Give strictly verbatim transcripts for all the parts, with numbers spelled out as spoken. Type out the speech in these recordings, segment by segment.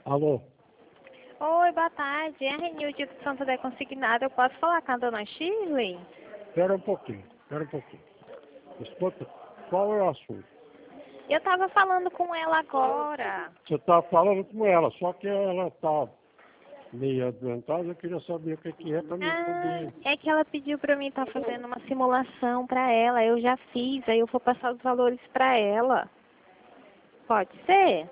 Alô? Oi, boa tarde. É a Renilde do Santo André Consignado. Eu posso falar com a dona Shirley? Espera um pouquinho, espera um pouquinho. Escuta, qual é o assunto? Eu estava falando com ela agora. Você está falando com ela, só que ela está meio adoentada, eu queria saber o que, que é para mim Ah, poder... é que ela pediu para mim estar fazendo uma simulação para ela. Eu já fiz, aí eu vou passar os valores para ela. Pode ser?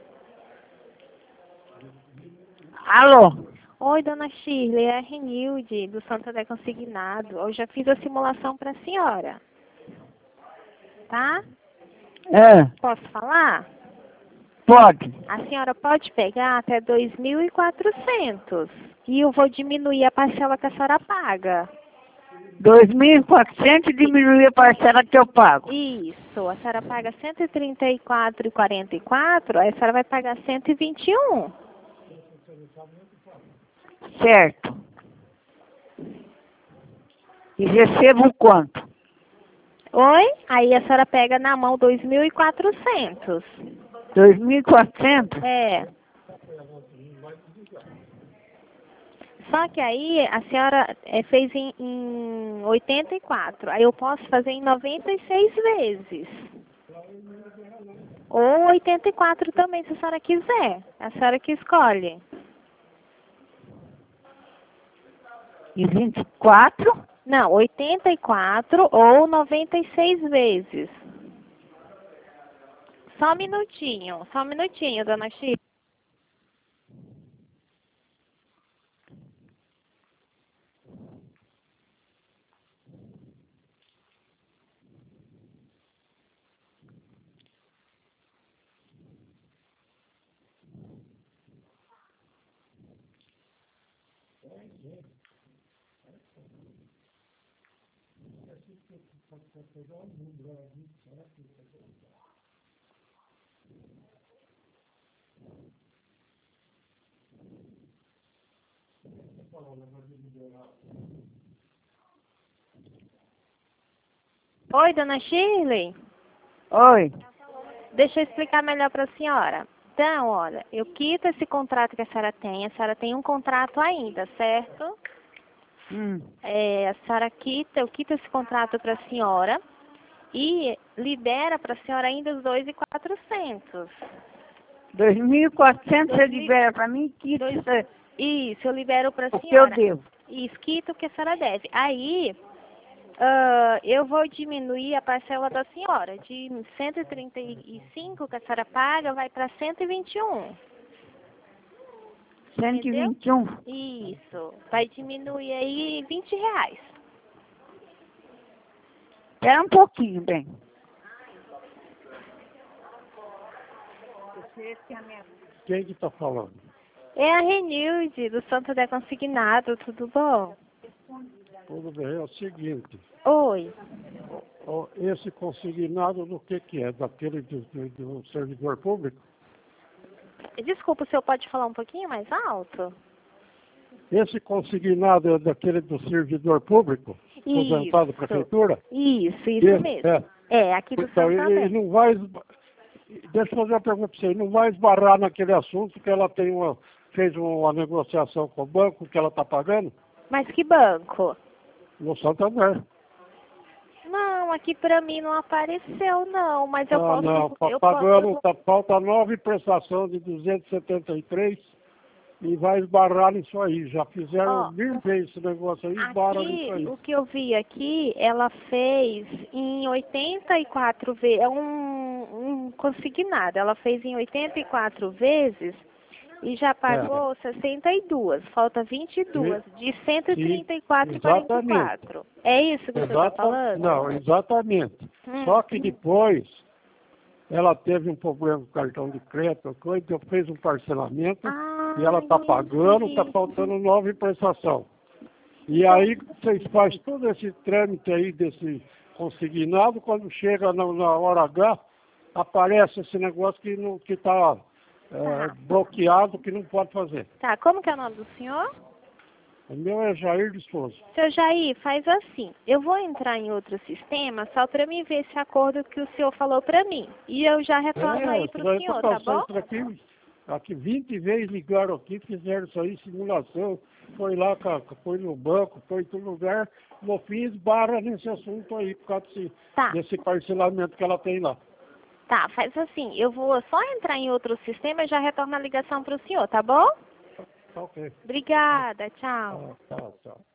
Alô? Oi, dona Shirley, é a Renilde do Santo André Consignado. Eu já fiz a simulação para a senhora. Tá? É, Posso falar? pode. A senhora pode pegar até dois mil e quatrocentos e eu vou diminuir a parcela que a senhora paga. dois mil e quatrocentos diminuir a parcela que eu pago. Isso, a senhora paga cento e trinta e quatro reais e quarenta e quatro centavos, aí a senhora vai pagar cento e vinte e um. Certo. E recebo quanto? Oi? Aí a senhora pega na mão dois mil e quatrocentos. dois mil e quatrocentos? É. Só que aí a senhora é, fez em, em oitenta e quatro. Aí eu posso fazer em noventa e seis vezes. Ou oitenta e quatro também, se a senhora quiser. A senhora que escolhe. E vinte e quatro? Não, oitenta e quatro ou noventa e seis vezes. Só um minutinho, só um minutinho, dona Chico. Oi, dona Shirley. Oi. Deixa eu explicar melhor para a senhora. Então, olha, eu quito esse contrato que a senhora tem. A senhora tem um contrato ainda, certo? Hum. É, a senhora quita, eu quito esse contrato para a senhora e libera para a senhora ainda os dois mil e quatrocentos. dois mil e quatrocentos você Dois mil- libera para mim que dois- isso é Isso, eu libero para a o que eu senhora. devo. Isso, quita o que a senhora deve. Aí, ah, eu vou diminuir a parcela da senhora. De cento e trinta e cinco que a senhora paga, vai para cento e vinte e um. cento e vinte e um. Isso. Vai diminuir aí vinte reais. Espera um pouquinho, bem. Quem que está falando? É a Renilde, do Santo André Consignado, tudo bom? Tudo bem, é o seguinte, Oi. ó, esse consignado do que que é? Daquele do, do, do servidor público? Desculpa, o senhor pode falar um pouquinho mais alto? Esse consignado é daquele do servidor público? Aposentado da prefeitura? Isso, isso Esse, mesmo. é. É, aqui do Então, Santo André. ele não vai... esba- Deixa eu fazer uma pergunta para você. Ele não vai esbarrar naquele assunto que ela tem uma, fez uma negociação com o banco que ela está pagando Mas que banco? no Santander. Não, aqui pra mim não apareceu não, mas eu Ah, posso... não, está eu pagando, posso... tá, falta nove prestação de duzentos e setenta e três e vai esbarrar nisso aí. Já fizeram Ó, mil vezes esse negócio aí, esbarram nisso aqui, aí. o que eu vi aqui, ela fez em oitenta e quatro vezes, é um, um consignado, ela fez em oitenta e quatro vezes e já pagou sessenta e duas, falta vinte e duas, de cento e trinta e quatro e quarenta e quatro. É isso que você está Exata- falando? Não, exatamente. Hum. Só que depois ela teve um problema com o cartão de crédito, coisa, então fez um parcelamento Ah, e ela está pagando, está entendi. faltando nove prestação. E aí vocês fazem todo esse trâmite aí desse consignado, quando chega na, na hora H, aparece esse negócio que não que está Tá. bloqueado, que não pode fazer. Tá, como que é o nome do senhor? O meu é Jair de Souza. Seu Jair, faz assim, eu vou entrar em outro sistema só para mim ver esse acordo que o senhor falou para mim. E eu já retorno aí É, para vai o senhor, tá passar bom? isso daqui, Aqui vinte vezes ligaram aqui, fizeram isso aí, simulação, foi lá, foi no banco, foi em todo lugar, no fim esbarra nesse assunto aí, por causa desse, Tá. desse parcelamento que ela tem lá. Tá, faz assim, eu vou só entrar em outro sistema e já retorno a ligação para o senhor, tá bom? Tá ok. Obrigada, tchau. Ah, tchau, tchau.